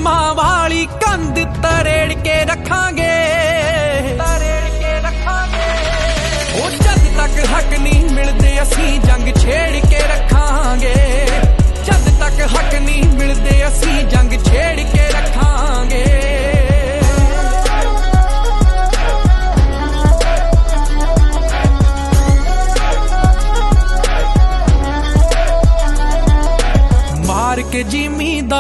ਜ਼ੁਲਮਾਂ ਵਾਲੀ ਕੰਧ ਤਰੇੜ ਕੇ ਰੱਖਾਂਗੇ, ਉਹ ਜਦ ਤੱਕ ਹੱਕ ਨਹੀਂ ਮਿਲਦੇ ਅਸੀਂ ਜੰਗ ਛੇੜ ਕੇ ਰੱਖਾਂਗੇ, ਜਦ ਤੱਕ ਹੱਕ ਨਹੀਂ ਮਿਲਦੇ ਅਸੀਂ ਜੰਗ ਛੇੜ ਕੇ ਰੱਖਾਂਗੇ। ਮਾਰ ਕੇ ਜਿਮੀ